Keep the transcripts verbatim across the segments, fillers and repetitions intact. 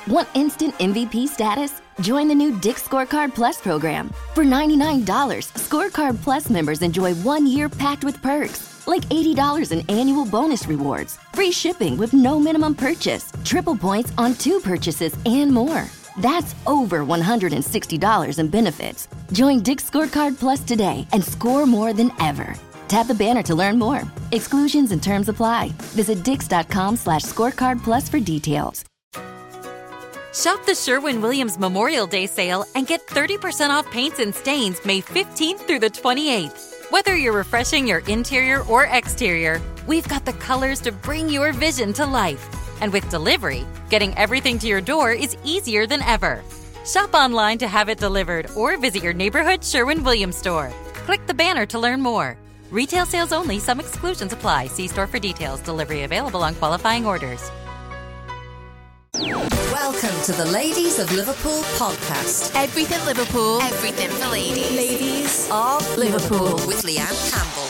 Want instant M V P status? Join the new Dick's Scorecard Plus program. For ninety-nine dollars, Scorecard Plus members enjoy one year packed with perks, like eighty dollars in annual bonus rewards, free shipping with no minimum purchase, triple points on two purchases, and more. That's over one hundred sixty dollars in benefits. Join Dick's Scorecard Plus today and score more than ever. Tap the banner to learn more. Exclusions and terms apply. Visit dix.com slash scorecard plus for details. Shop the Sherwin-Williams Memorial Day sale and get thirty percent off paints and stains May fifteenth through the twenty-eighth. Whether you're refreshing your interior or exterior, we've got the colors to bring your vision to life. And with delivery, getting everything to your door is easier than ever. Shop online to have it delivered or visit your neighborhood Sherwin-Williams store. Click the banner to learn more. Retail sales only. Some exclusions apply. See store for details. Delivery available on qualifying orders. Welcome to the Ladies of Liverpool podcast. Everything Liverpool. Everything for ladies. Ladies of Liverpool with Leanne Campbell.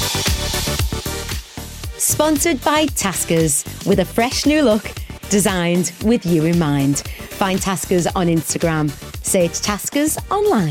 Sponsored by Taskers, with a fresh new look, designed with you in mind. Find Taskers on Instagram. Search Taskers online.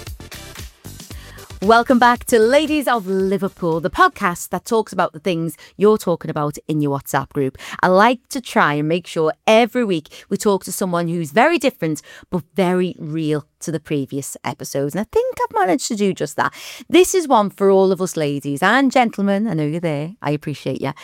Welcome back to Ladies of Liverpool, the podcast that talks about the things you're talking about in your WhatsApp group. I like to try and make sure every week we talk to someone who's very different but very real to the previous episodes. And I think I've managed to do just that. This is one for all of us ladies and gentlemen. I know you're there. I appreciate you.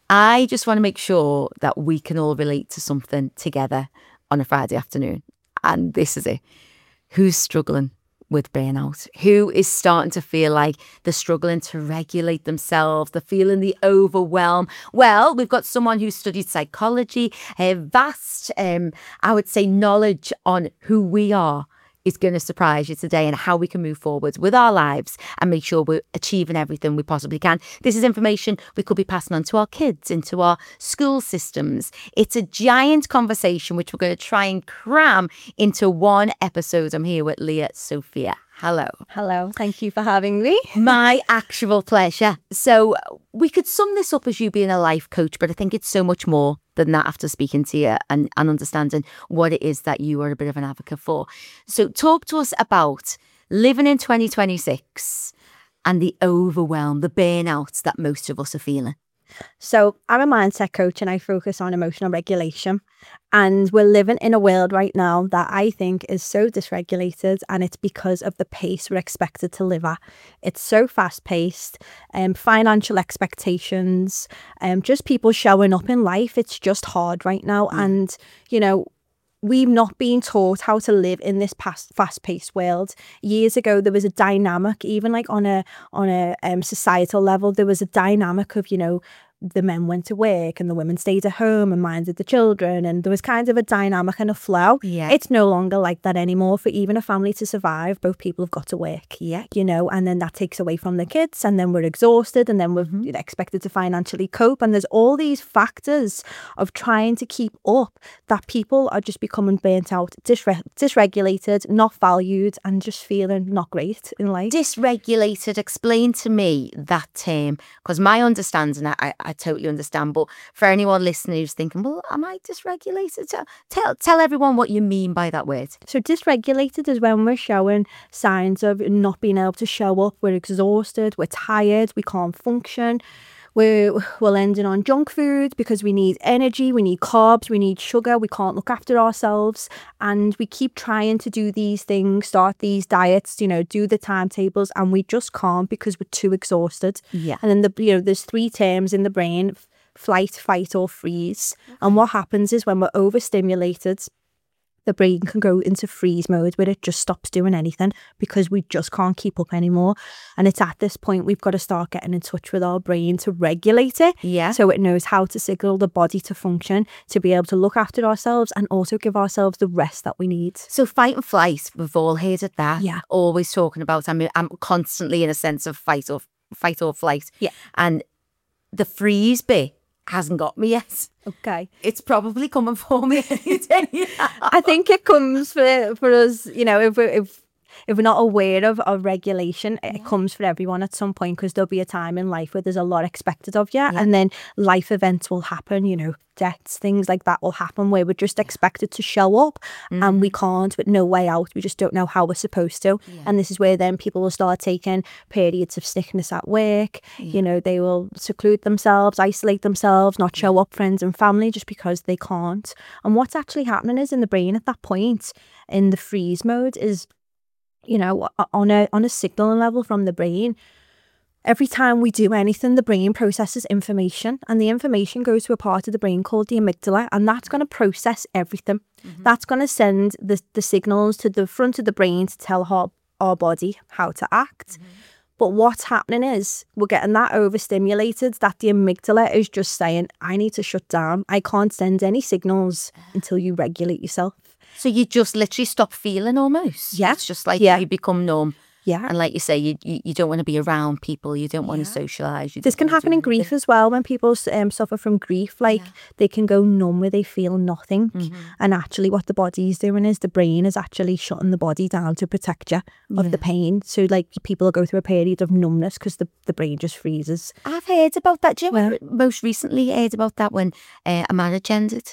I just want to make sure that we can all relate to something together on a Friday afternoon. And this is it. Who's struggling with burnout? Who is starting to feel like they're struggling to regulate themselves? They're feeling the overwhelm. Well, we've got someone who studied psychology, a vast, um, I would say, knowledge on who we are is going to surprise you today and how we can move forward with our lives and make sure we're achieving everything we possibly can. This is information we could be passing on to our kids, into our school systems. It's a giant conversation which we're going to try and cram into one episode. I'm here with Leah Sophia. Hello. Hello. Thank you for having me. My actual pleasure. So we could sum this up as you being a life coach, but I think it's so much more than that after speaking to you and, and understanding what it is that you are a bit of an advocate for. So talk to us about living in twenty twenty-six and the overwhelm, the burnout that most of us are feeling. So I'm a mindset coach and I focus on emotional regulation. And we're living in a world right now that I think is so dysregulated, and it's because of the pace we're expected to live at. It's so fast paced, um, financial expectations, um, just people showing up in life. It's just hard right now. Mm. And, you know, we've not been taught how to live in this past fast-paced world. Years ago, there was a dynamic, even like on a on a um, societal level, there was a dynamic of, you know, the men went to work and the women stayed at home and minded the children, and there was kind of a dynamic and a flow. Yeah. It's no longer like that anymore. For even a family to survive, both people have got to work. Yeah. You know, and then that takes away from the kids, and then we're exhausted, and then we're Mm-hmm. expected to financially cope, and there's all these factors of trying to keep up that people are just becoming burnt out, dysre- dysregulated, not valued, and just feeling not great in life. Dysregulated, explain to me that term, because my understanding, I, I I totally understand. But for anyone listening who's thinking, well, am I dysregulated? Tell tell everyone what you mean by that word. So dysregulated is when we're showing signs of not being able to show up. We're exhausted, we're tired, we can't function. We're, we're ending on junk food because we need energy, we need carbs, we need sugar, we can't look after ourselves. And we keep trying to do these things, start these diets, you know, do the timetables, and we just can't because we're too exhausted. Yeah. And then, the you know, there's three terms in the brain: flight, fight, or freeze. And what happens is when we're overstimulated, the brain can go into freeze mode where it just stops doing anything because we just can't keep up anymore. And it's at this point we've got to start getting in touch with our brain to regulate it. Yeah. So it knows how to signal the body to function, to be able to look after ourselves and also give ourselves the rest that we need. So fight and flight, we've all heard of that. Yeah. Always talking about, I mean, I'm constantly in a sense of fight or fight or flight. Yeah. And the freeze bit hasn't got me yet. Okay. It's probably coming for me. I think it comes for for us, you know, if we're, if if we're not aware of, of regulation, it comes for everyone at some point, because there'll be a time in life where there's a lot expected of you, Yeah. and then life events will happen, you know, deaths, things like that will happen, where we're just expected to show up and we can't, with no way out. We just don't know how we're supposed to. And this is where then people will start taking periods of sickness at work. You know, they will seclude themselves, isolate themselves, not show up friends and family just because they can't. And what's actually happening is in the brain at that point, in the freeze mode, is, you know, on a on a signaling level from the brain, every time we do anything, the brain processes information, and the information goes to a part of the brain called the amygdala, and that's going to process everything. Mm-hmm. That's going to send the, the signals to the front of the brain to tell our, our body how to act. Mm-hmm. But what's happening is we're getting that overstimulated that the amygdala is just saying, I need to shut down. I can't send any signals until you regulate yourself. So you just literally stop feeling almost. Yeah. It's just like yeah. you become numb. Yeah. And like you say, you you, you don't want to be around people. You don't want yeah. to socialise. This can happen in grief as well. When people um, suffer from grief, like yeah. they can go numb where they feel nothing. Mm-hmm. And actually what the body's doing is the brain is actually shutting the body down to protect you of yeah. the pain. So like people go through a period of numbness because the, the brain just freezes. I've heard about that. Do you well, most recently heard about that when uh, a marriage ended?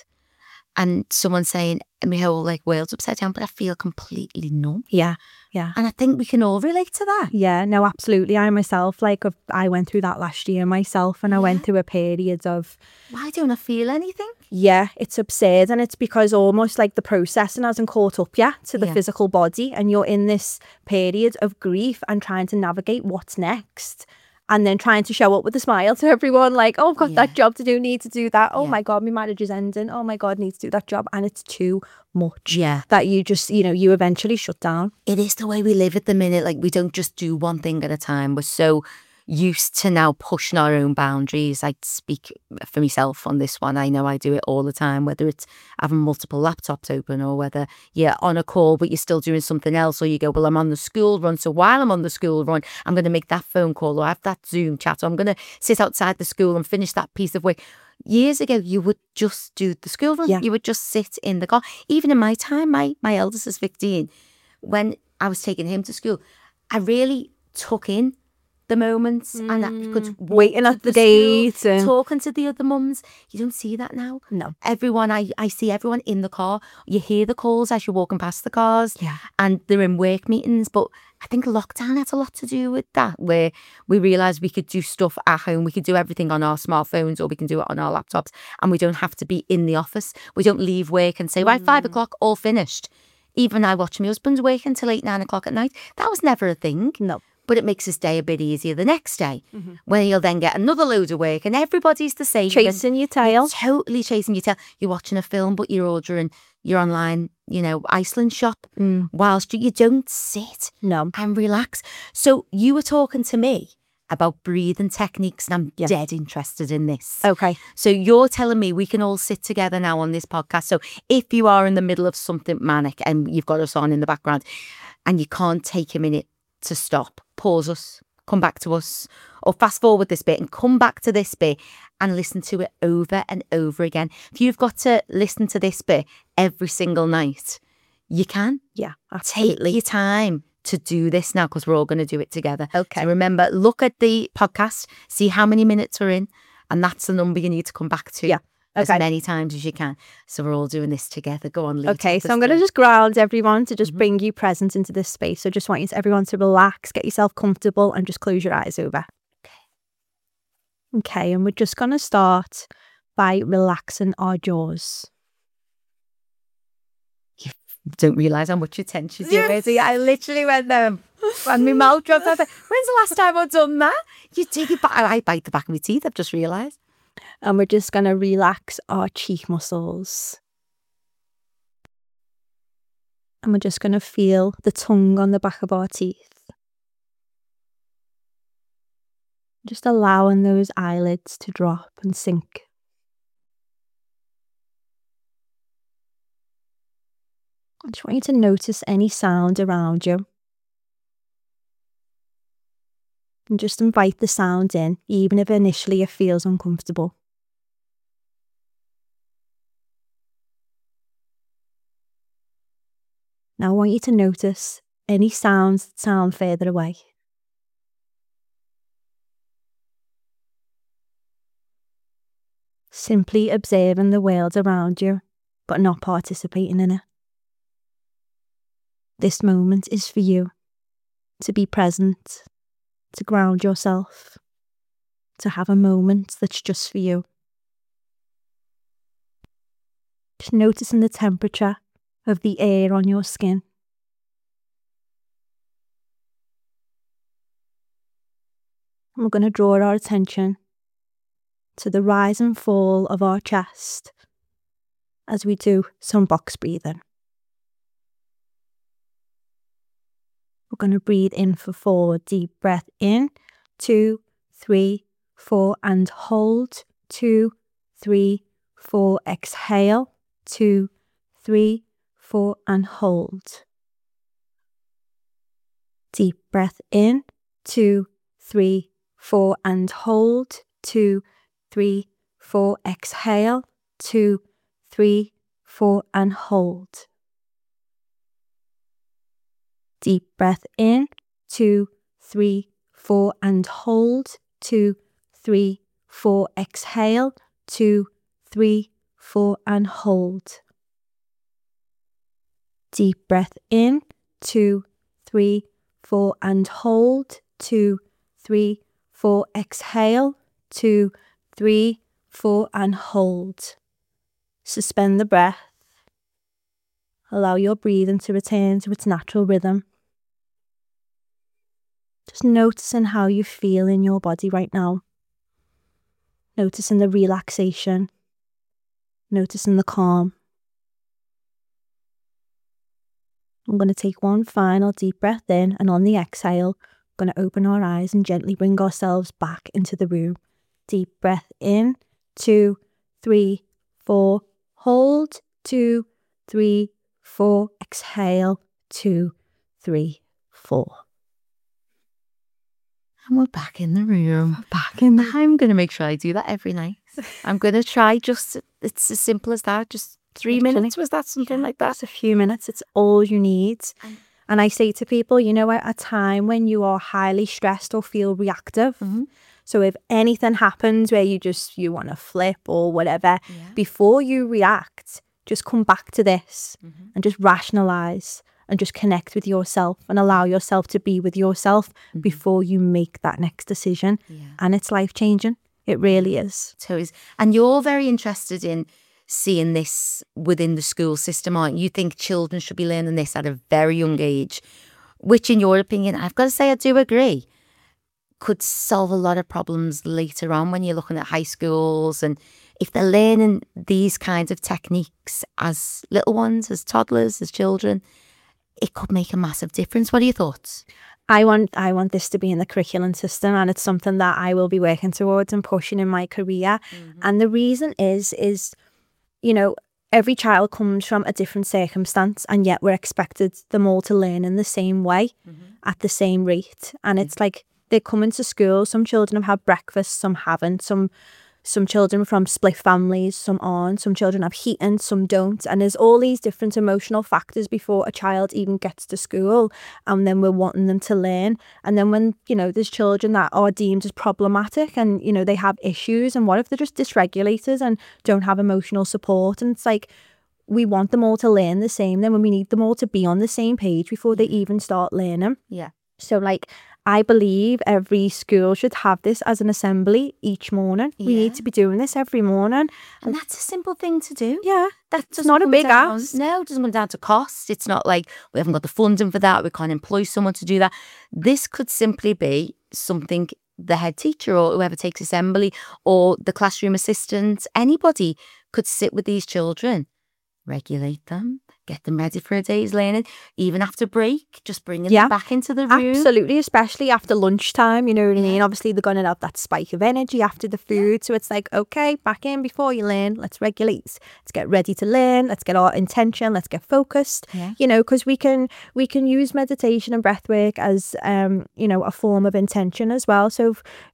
And someone saying, my whole like world's upside down, but I feel completely numb. Yeah, yeah. And I think we can all relate to that. Yeah, no, absolutely. I myself, like, I went through that last year myself, and yeah. I went through a period of... Why don't I feel anything? Yeah, it's absurd, and it's because almost like the processing hasn't caught up yet to the yeah. physical body, and you're in this period of grief and trying to navigate what's next. And then trying to show up with a smile to everyone, like, oh, I've got yeah. that job to do, need to do that. Oh yeah. my God, my marriage is ending. Oh my God, need to do that job. And it's too much. Yeah. That you just, you know, you eventually shut down. It is the way we live at the minute. Like, we don't just do one thing at a time. We're so used to now pushing our own boundaries. I speak for myself on this one. I know I do it all the time, whether it's having multiple laptops open or whether you're on a call but you're still doing something else, or you go, well, I'm on the school run, so while I'm on the school run I'm going to make that phone call or have that Zoom chat, or I'm going to sit outside the school and finish that piece of work. Years ago you would just do the school run. Yeah. You would just sit in the car. Even in my time, my, my eldest is fifteen. When I was taking him to school, I really took in the moments mm. and that you could waiting at the, the gate and talking to the other mums. You don't see that now. No. Everyone, I, I see everyone in the car. You hear the calls as you're walking past the cars. Yeah. And they're in work meetings. But I think lockdown had a lot to do with that, where we realised we could do stuff at home. We could do everything on our smartphones, or we can do it on our laptops, and we don't have to be in the office. We don't leave work and say, right, mm. five o'clock, all finished. Even I watch my husband work until eight, nine o'clock at night. That was never a thing. No. But it makes his day a bit easier the next day, mm-hmm. when he'll then get another load of work and everybody's the same. Chasing your tail. You're totally chasing your tail. You're watching a film, but you're ordering your online, you know, Iceland shop, mm. whilst you, you don't sit no. and relax. So you were talking to me about breathing techniques, and I'm yeah. dead interested in this. Okay. So you're telling me we can all sit together now on this podcast. So if you are in the middle of something manic and you've got us on in the background and you can't take a minute to stop, pause us, come back to us, or fast forward this bit and come back to this bit and listen to it over and over again. If you've got to listen to this bit every single night, you can. Yeah, absolutely. Take your time to do this now, because we're all going to do it together. Okay. So remember, look at the podcast, see how many minutes we're in, and that's the number you need to come back to. Yeah. As okay. many times as you can. So we're all doing this together. Go on, Lee. Okay, so I'm going to just ground everyone to just mm-hmm. bring you present into this space. So just want you to, everyone to relax, get yourself comfortable, and just close your eyes over. Okay. Okay, and we're just going to start by relaxing our jaws. You don't realise how much attention you're getting. I literally went there and my mouth dropped. I was like, when's the last time I've done that? You dig it back. I bite the back of my teeth, I've just realised. And we're just going to relax our cheek muscles. And we're just going to feel the tongue on the back of our teeth. Just allowing those eyelids to drop and sink. I just want you to notice any sound around you. And just invite the sound in, even if initially it feels uncomfortable. Now I want you to notice any sounds that sound further away. Simply observing the world around you, but not participating in it. This moment is for you, to be present, to ground yourself, to have a moment that's just for you. Just noticing the temperature of the air on your skin. And we're going to draw our attention to the rise and fall of our chest as we do some box breathing. We're going to breathe in for four. Deep breath in. Two, three, four, and hold. Two, three, four. Exhale. Two, three, four, and hold. Deep breath in. Two, three, four, and hold. Two, three, four. Exhale. Two, three, four, and hold. Deep breath in. Two, three, four, and hold. Two, three, four. Exhale. Two, three, four, and hold. Deep breath in. Two, three, four, and hold. Two, three, four. Exhale. Two, three, four, and hold. Suspend the breath. Allow your breathing to return to its natural rhythm. Just noticing how you feel in your body right now. Noticing the relaxation. Noticing the calm. I'm going to take one final deep breath in, and on the exhale, we're going to open our eyes and gently bring ourselves back into the room. Deep breath in. Two, three, four. Hold. Two, three, four. Exhale. Two, three, four. And we're back in the room. Back in the I'm going to make sure I do that every night. I'm going to try just, it's as simple as that, just three Literally. minutes. Was that something like that? That's a few minutes. It's all you need. And I say to people, you know, at a time when you are highly stressed or feel reactive, Mm-hmm. so if anything happens where you just, you want to flip or whatever, Yeah. before you react, just come back to this Mm-hmm. and just rationalize and just connect with yourself and allow yourself to be with yourself Mm-hmm. before you make that next decision. Yeah. And it's life changing. It really is. So is, and you're very interested in seeing this within the school system, aren't you? You think children should be learning this at a very young age, which in your opinion, I've got to say I do agree, could solve a lot of problems later on when you're looking at high schools. And if they're learning these kinds of techniques as little ones, as toddlers, as children, it could make a massive difference. What are your thoughts? I want I want this to be in the curriculum system, and it's something that I will be working towards and pushing in my career. Mm-hmm. And the reason is, is, you know, every child comes from a different circumstance, and yet we're expected them all to learn in the same way, Mm-hmm. at the same rate. And it's like they're coming to school. Some children have had breakfast, some haven't. Some some children from split families, some aren't. Some children have heating, some don't. And there's all these different emotional factors before a child even gets to school. And then we're wanting them to learn. And then when, you know, there's children that are deemed as problematic and, you know, they have issues. And what if they're just dysregulated and don't have emotional support? And it's like, we want them all to learn the same then when we need them all to be on the same page before they even start learning. Yeah. So like, I believe every school should have this as an assembly each morning. We Yeah. need to be doing this every morning. And that's a simple thing to do. Yeah, That it's not a come big down, ask. No, it doesn't come down to cost. It's not like we haven't got the funding for that. We can't employ someone to do that. This could simply be something the head teacher or whoever takes assembly or the classroom assistant, anybody could sit with these children, regulate them, get them ready for a day's learning, even after break, just bringing Yeah. them back into the room. Absolutely, especially after lunchtime, you know what I mean? Obviously, they're going to have that spike of energy after the food. So it's like, okay, back in before you learn. Let's regulate. Let's get ready to learn. Let's get our intention. Let's get focused. Yeah. You know, because we can we can use meditation and breath work as, um, you know, a form of intention as well. So, if,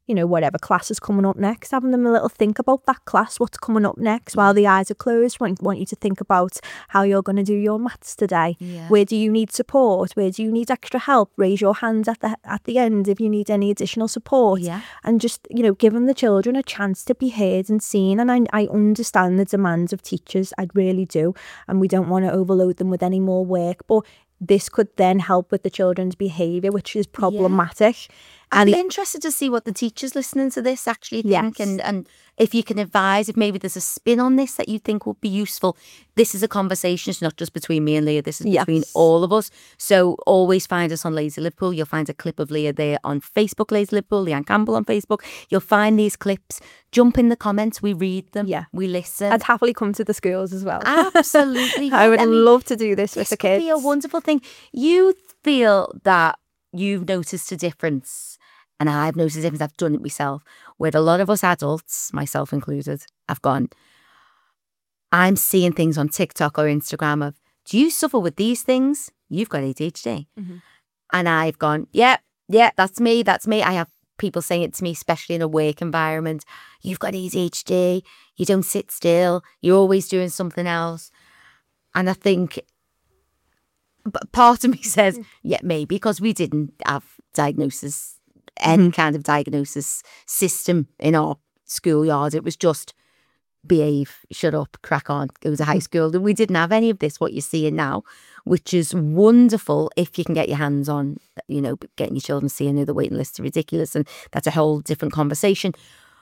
you know, whatever class is coming up next, having them a little think about that class, what's coming up next while the eyes are closed. Want, want you to think about how you're going to do your maths today. Yeah. Where do you need support? Where do you need extra help? Raise your hand at the at the end if you need any additional support. Yeah. And just, you know, giving the children a chance to be heard and seen. And I, I understand the demands of teachers. I really do. And we don't want to overload them with any more work. But this could then help with the children's behaviour, which is problematic. Yeah. I'd And be interested to see what the teachers listening to this actually think, Yes. and, and if you can advise, if maybe there's a spin on this that you think would be useful. This is a conversation, it's not just between me and Leah, this is Yes. between all of us. So always find us on Lazy Liverpool. You'll find a clip of Leah there on Facebook, Lazy Liverpool, Leanne Campbell on Facebook. You'll find these clips. Jump in the comments, we read them, Yeah. we listen. I'd happily come to the schools as well. Absolutely. I would mean, love to do this with this the could kids. be a wonderful thing. You feel that you've noticed a difference, and I've noticed a difference, I've done it myself, where a lot of us adults, myself included, have gone, I'm seeing things on TikTok or Instagram of, do you suffer with these things? You've got A D H D. Mm-hmm. And I've gone, yeah, yeah, that's me, that's me. I have people saying it to me, especially in a work environment. You've got A D H D, you don't sit still, you're always doing something else. And I think but part of me says, yeah, maybe, because we didn't have diagnosis, any Mm-hmm. kind of diagnosis system in our schoolyard. It was just behave, shut up, crack on. It was a high school. We didn't have any of this, what you're seeing now, which is wonderful if you can get your hands on, you know, getting your children seeing who the waiting lists are ridiculous, and that's a whole different conversation.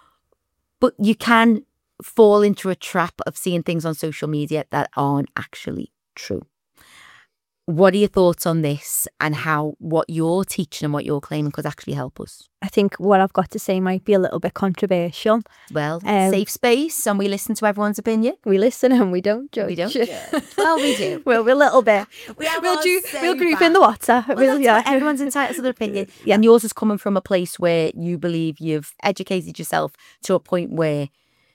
But you can fall into a trap of seeing things on social media that aren't actually true. What are your thoughts on this, and how what you're teaching and what you're claiming could actually help us? I think what I've got to say might be a little bit controversial. Well, Um, safe space, and we listen to everyone's opinion. We listen and we don't judge. We don't judge. Well, we do. Well, we're a little bit. We have we'll our do. say We'll group back. in the WhatsApp. Well, we'll, that's yeah. what everyone's entitled to their opinion. Yeah. And yours is coming from a place where you believe you've educated yourself to a point where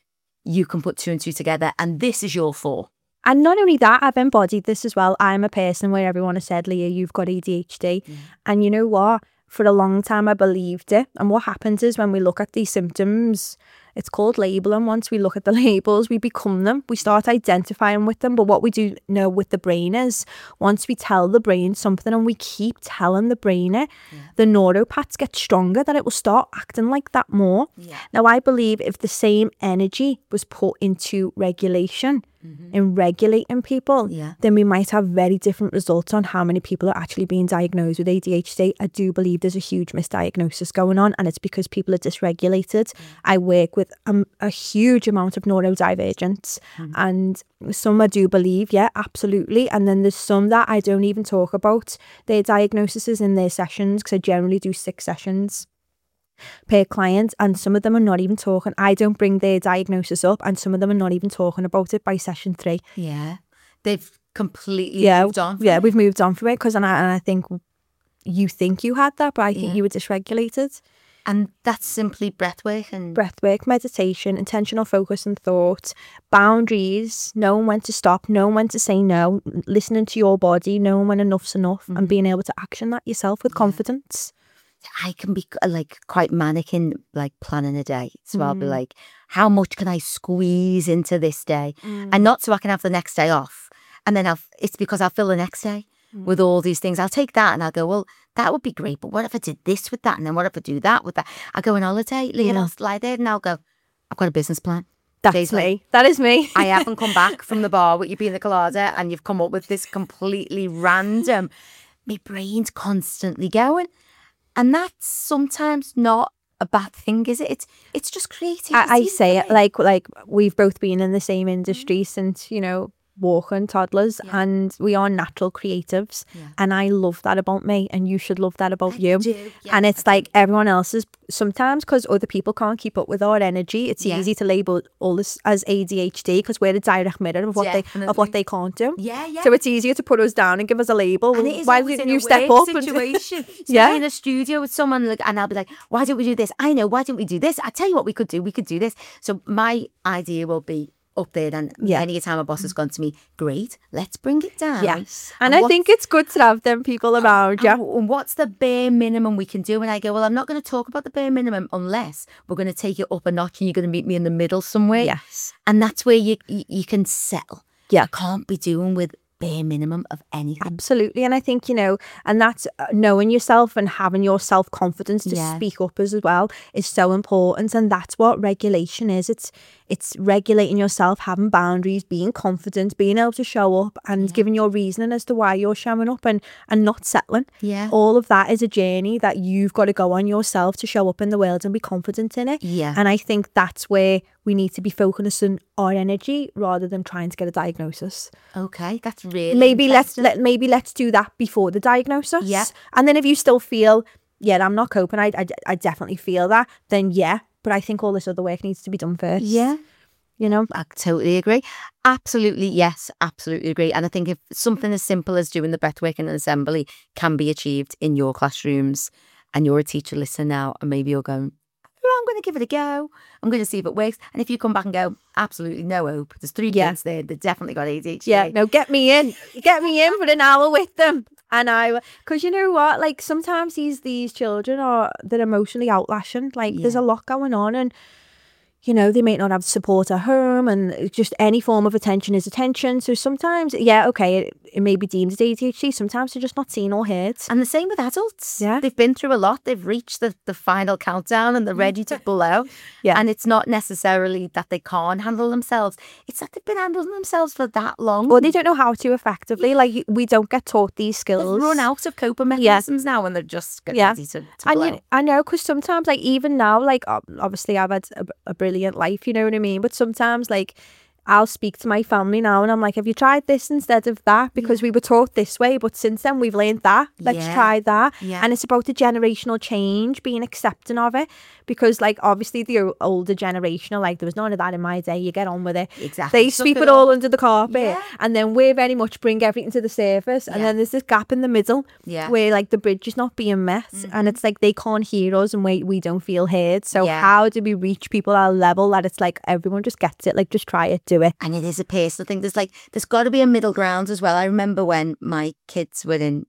you can put two and two together, and this is your four. And not only that, I've embodied this as well. I'm a person where everyone has said, Leah, you've got A D H D. Mm. And you know what? For a long time, I believed it. And what happens is when we look at these symptoms, it's called labelling. Once we look at the labels, we become them. We start identifying with them. But what we do know with the brain is once we tell the brain something and we keep telling the brain it, Yeah. the neuropaths get stronger, that it will start acting like that more. Yeah. Now, I believe if the same energy was put into regulation, in regulating people, Yeah. then we might have very different results on how many people are actually being diagnosed with A D H D. I do believe there's a huge misdiagnosis going on, and it's because people are dysregulated. I work with um, a huge amount of neurodivergence, and some I do believe, yeah, absolutely. And then there's some that I don't even talk about their diagnoses in their sessions, because I generally do six sessions per client, and some of them are not even talking. I don't bring their diagnosis up, and some of them are not even talking about it by session three. Yeah. They've completely Yeah, moved on. from yeah, it. we've moved on from it, because and I, and I think you think you had that, but I think Yeah. you were dysregulated. And that's simply breathwork and Breathwork, meditation, intentional focus and thought, boundaries, knowing when to stop, knowing when to say no, listening to your body, knowing when enough's enough, and being able to action that yourself with confidence. I can be uh, like quite manic in like planning a day. So I'll Mm. be like, how much can I squeeze into this day? And not so I can have the next day off. And then I'll, it's because I'll fill the next day Mm. with all these things. I'll take that and I'll go, well, that would be great. But what if I did this with that? And then what if I do that with that? I go on holiday, Leah, and Yeah. I'll lie there and I'll go, I've got a business plan. That's Days me. like, That is me. I haven't come back from the bar with you being the colada and you've come up with this completely random. My brain's constantly going. And that's sometimes not a bad thing, is it? It's it's just creativity. I, I say it isn't like like we've both been in the same industry since, you know, walking toddlers, Yeah. and we are natural creatives. Yeah. And I love that about me, and you should love that about you. do, yeah, and I it's like everyone else's sometimes, because other people can't keep up with our energy. It's Yeah. easy to label all this as A D H D because we're a direct mirror of what they of Definitely. what they can't do. Yeah, yeah. So it's easier to put us down and give us a label. And Well, it is why always didn't in you a step work up? and- situation. Yeah. Yeah, in a studio with someone, like, and I'll be like, "Why don't we do this? I know. Why don't we do this? I tell you what, we could do. We could do this." So my idea will be up there. And Yeah. any time a boss has gone to me, great, let's bring it down. Yes. And, I what's- think it's good to have them people around you. and, and what's the bare minimum we can do? And I go, well, I'm not going to talk about the bare minimum unless we're going to take it up a notch and you're going to meet me in the middle somewhere. Yes. And that's where you you, you can settle. Yeah. You can't be doing with bare minimum of anything. Absolutely. And I think, you know, and that's uh, knowing yourself and having your self-confidence to Yeah. speak up as well is so important. And that's what regulation is. It's it's regulating yourself, having boundaries, being confident, being able to show up and giving your reasoning as to why you're showing up and, and not settling. Yeah. All of that is a journey that you've got to go on yourself to show up in the world and be confident in it. Yeah. And I think that's where we need to be focusing our energy rather than trying to get a diagnosis. Okay, that's really Maybe let's interesting. let maybe let's do that before the diagnosis. Yeah. And then if you still feel, yeah, I'm not coping, I, I, I definitely feel that, then yeah. But I think all this other work needs to be done first. Yeah. You know? I totally agree. Absolutely, yes, absolutely agree. And I think if something as simple as doing the breathwork in an assembly can be achieved in your classrooms and you're a teacher listening now and maybe you're going, oh, I'm going to give it a go. I'm going to see if it works. And if you come back and go, absolutely no hope. There's three Yeah. kids there. They've definitely got A D H D. Yeah, no, get me in. Get me in for an hour with them. And I, because you know what, like sometimes these these children are, they're emotionally outlashing. Like there's Yeah. a lot going on and, you know, they may not have support at home and just any form of attention is attention. So sometimes, yeah, okay, it, it may be deemed as A D H D. Sometimes they're just not seen or heard. And the same with adults. Yeah. They've been through a lot. They've reached the, the final countdown and they're ready to blow. Yeah. And it's not necessarily that they can't handle themselves. It's that they've been handling themselves for that long. Or they don't know how to effectively. Like we don't get taught these They've skills. run out of coping mechanisms now and they're just getting Yeah. ready to, to And blow. you, I know, because sometimes, like, even now, like, ob- obviously I've had a, a brilliant life, you know what I mean? But sometimes, like, I'll speak to my family now and I'm like, have you tried this instead of that? Because we were taught this way, but since then we've learned that. Let's Yeah. try that. Yeah. And it's about the generational change, being accepting of it. Because, like, obviously the o- older generation are like, there was none of that in my day, you get on with it. Exactly. They Suck sweep it it all up. under the carpet. Yeah. And then we very much bring everything to the surface. And Yeah. then there's this gap in the middle Yeah. where, like, the bridge is not being met. And it's like they can't hear us and we, we don't feel heard. So Yeah. how do we reach people at a level that it's like everyone just gets it? Like, just try it, do it. And it is a personal thing. There's like, there's got to be a middle ground as well. I remember when my kids were in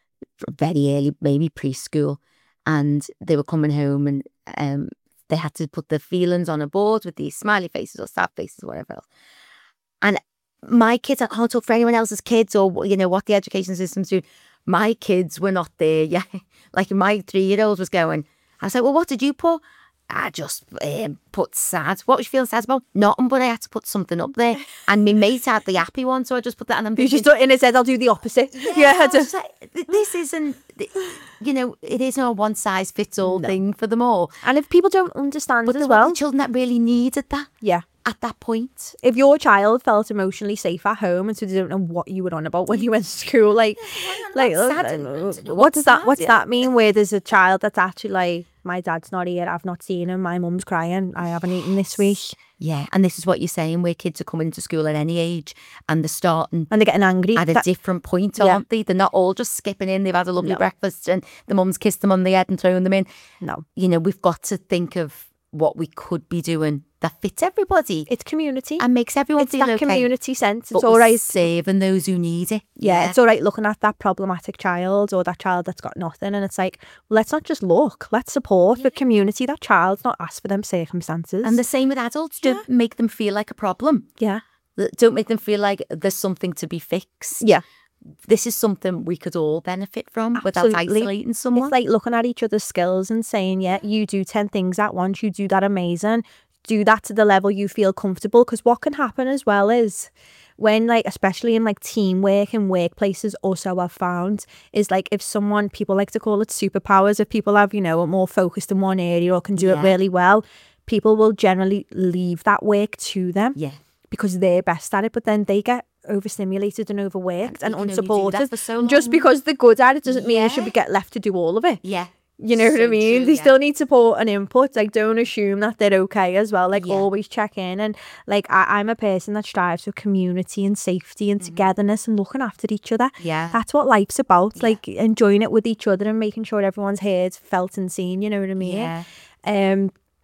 very early, maybe preschool, and they were coming home and um, they had to put their feelings on a board with these smiley faces or sad faces or whatever else. And my kids, I can't talk for anyone else's kids or, you know, what the education system's doing. My kids were not there yet. Like my three-year-old was going, I was like, well, what did you put? I just um, put sad. What was you feeling sad about? Nothing, but I had to put something up there. And my mate had the happy one, so I just put that. And I'm You thinking, just in his head, I'll do the opposite. yeah, I was just- just like, th- this isn't, th- you know, it isn't a one size fits all thing for them all. and if people don't understand But as there well, were children that really needed that yeah. at that point. If your child felt emotionally safe at home and so they don't know what you were on about when you went to school, like, like about uh, sad? uh, What's what does that sad? what's Yeah. that mean? Where there's a child that's actually like, my dad's not here, I've not seen him, my mum's crying, I haven't eaten this week, Yeah, and this is what you're saying, where kids are coming into school at any age and they're starting and they're getting angry. at a That- different point, Yeah. aren't they? They're not all just skipping in. They've had a lovely No. breakfast and the mum's kissed them on the head and thrown them in. no, You know, we've got to think of what we could be doing that fits everybody it's community. and makes everyone It's feel that okay. community sense. But It's we're all right. saving those who need it. Yeah, it's all right looking at that problematic child or that child that's got nothing. And it's like, well, let's not just look, let's support the community. That child's not asked for them circumstances. And the same with adults. Don't make them feel like a problem. yeah, Don't make them feel like there's something to be fixed. yeah. This is something we could all benefit from without Absolutely. isolating someone. It's like looking at each other's skills and saying, yeah, you do ten things at once, you do that amazing. Do that to the level you feel comfortable. Because what can happen as well is when, like, especially in like teamwork and workplaces, also I've found is like if someone, people like to call it superpowers, if people have, you know, are more focused in one area or can do Yeah. it really well, people will generally leave that work to them yeah. because they're best at it, but then they get overstimulated and overworked and, you can only do unsupported. that for so And just long. because they're good at it doesn't mean Yeah. they should be get left to do all of it. Yeah. You know what I So mean? true, They yeah. still need support and input. Like, don't assume that they're okay as well. Like, Yeah. always check in. And like, I, I'm a person that strives for community and safety and togetherness and looking after each other. Mm-hmm. Yeah. That's what life's about. Like, enjoying it with each other and making sure everyone's heard, felt, and seen. You know what I mean? Yeah. Um,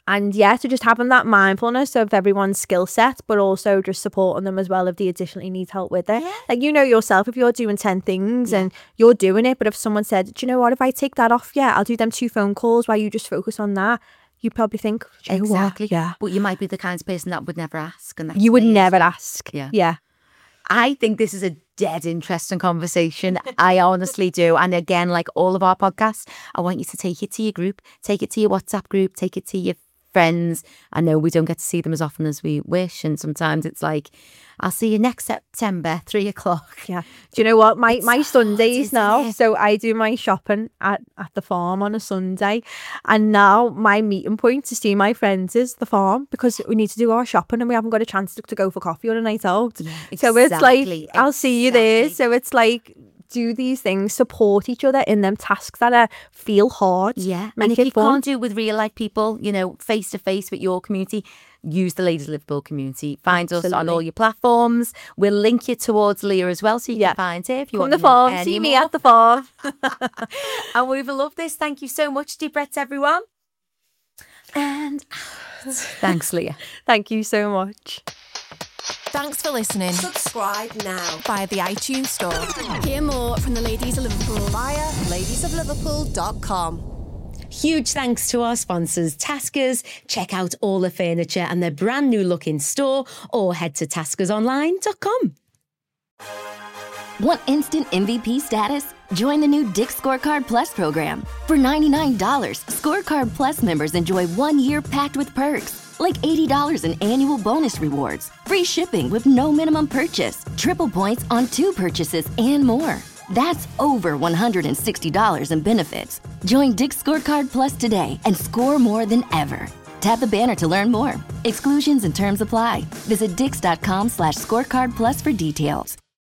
And yeah, so just having that mindfulness of everyone's skill set, but also just supporting them as well if they additionally need help with it. Yeah. Like, you know yourself, if you're doing ten things Yeah. and you're doing it, but if someone said, do you know what, if I take that off, yeah, I'll do them two phone calls while you just focus on that, you'd probably think, do you know what? Exactly. Yeah. But you might be the kind of person that would never ask. And that's You would amazing. never ask. Yeah. Yeah. I think this is a dead interesting conversation. I honestly do. And again, like all of our podcasts, I want you to take it to your group, take it to your WhatsApp group, take it to your friends. I know we don't get to see them as often as we wish. And sometimes it's like, I'll see you next September, three o'clock. Yeah. Do you know what? My It's my hard, Sundays isn't now. it? So I do my shopping at, at the farm on a Sunday. And now my meeting point to see my friends is the farm, because we need to do our shopping and we haven't got a chance to, to go for coffee or a night out. Yeah, so it's like, exactly, I'll see you there. exactly. So it's like, do these things, support each other in them tasks that are, feel hard. Yeah. Make and if it you fun. can't do it with real life people, you know, face to face with your community, use the Ladies of Liverpool community. Find us on Absolutely. all your platforms. We'll link you towards Leah as well, so you Yeah. can find her if you Come want the to know farm, any see me more. at the farm. And we've loved this. Thank you so much, deep breaths, everyone. And thanks, Leah. Thank you so much. Thanks for listening Subscribe now via the iTunes Store. Hear more from the Ladies of Liverpool. via ladies of liverpool dot com. Huge thanks to our sponsors, Taskers. Check out all the furniture and their brand new look in store, or head to taskers online dot com. Want instant M V P status? Join the new Dick's Scorecard Plus program. For ninety-nine dollars, Scorecard Plus members enjoy one year packed with perks, like eighty dollars in annual bonus rewards, free shipping with no minimum purchase, triple points on two purchases, and more. That's over one hundred sixty dollars in benefits. Join Dick's Scorecard Plus today and score more than ever. Tap the banner to learn more. Exclusions and terms apply. Visit dix dot com slash scorecard plus for details.